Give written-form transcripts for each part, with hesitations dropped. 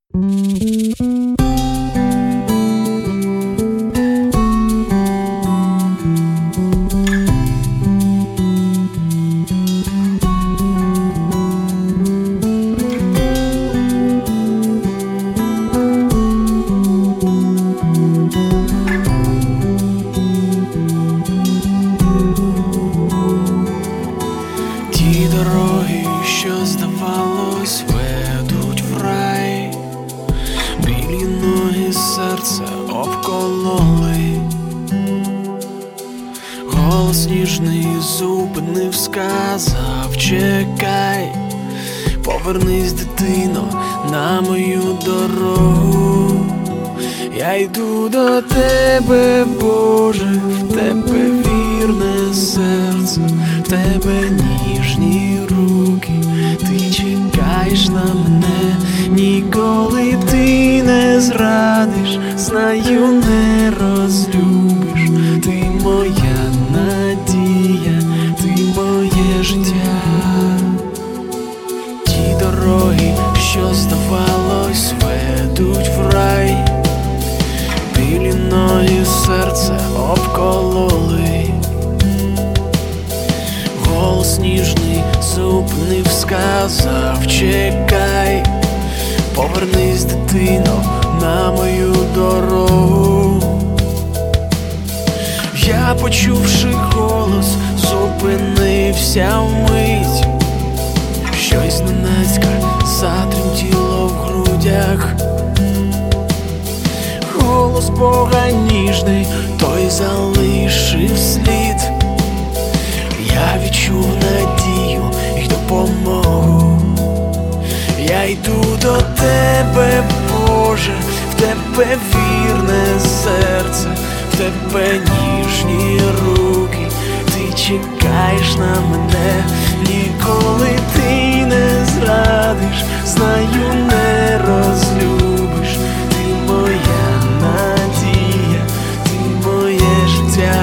Ті дороги, що здавалось, ведуть в рай, білі ноги серце обкололи, голос ніжний зупинив, сказав: чекай, повернись, дитино, на мою дорогу. Я йду до тебе, Боже, в тебе вірне серце, в тебе ніжні руки, ти чекаєш на мене, ніколи ти не зрадиш, знаю, не розлюбиш, ти моя надія, ти моє життя. Ті дороги, що здавалось, ведуть в рай, білі ноги серце обкололи, голос ніжний зупинив, сказав: чекай, повернись, дитино, на мою дорогу. Я, почувши голос, зупинився вмить, щось зненацька затремтіло в грудях. Голос Бога ніжний, той залишив слід. Я відчув надію й допомогу. Я йду до тебе, Боже, в тебе вірне серце, в тебе ніжні руки, ти чекаєш на мене, ніколи ти не зрадиш, знаю, не розлюбиш, ти моя надія, ти моє життя.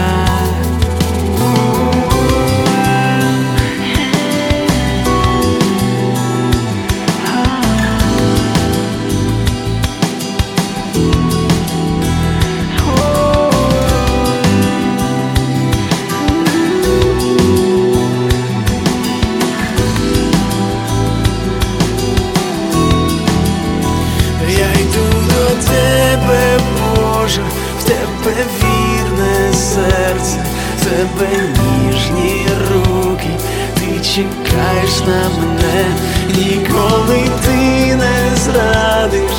В тебе вірне серце, в тебе ніжні руки, ти чекаєш на мене, ніколи ти не зрадиш,